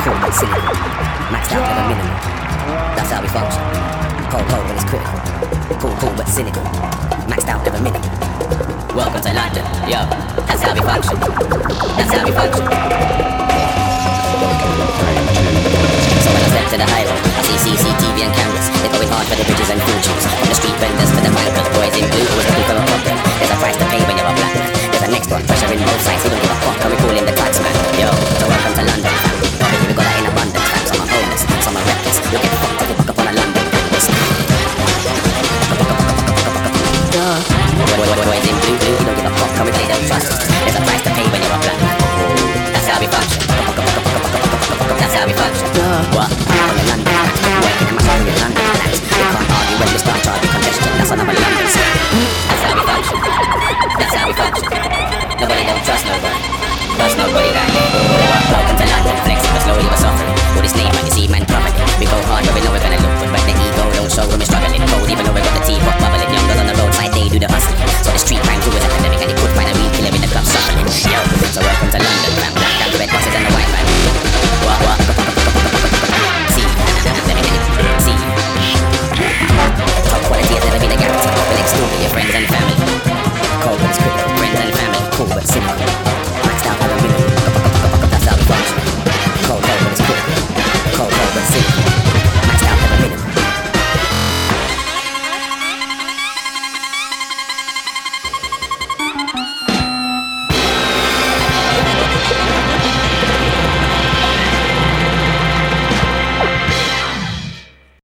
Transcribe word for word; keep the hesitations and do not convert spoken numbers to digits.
cool but cynical. Maxed out with a minimum. That's how we function. Cold, cold when it's critical. Cool, cool but cynical. Maxed out with a minimum. Welcome to London, yo. That's how we function. That's how we function. So when I step to the highway, I see C C T V and cameras. They're going hard for the bridges and fortunes. From the street vendors to the bankers, boys in blue who's looking for a problem. There's a price to pay when you're a black man. There's a next one, pressure in both sides. We don't give a fuck, can we call him the taxman? Yo, so welcome to London, fam. Poverty, we got that in abundance, fam. Some are homeless, some are reckless. You'll get fucked if you fuck up on a London campus. Boys in blue, blue, we don't give a fuck, can we play them trust?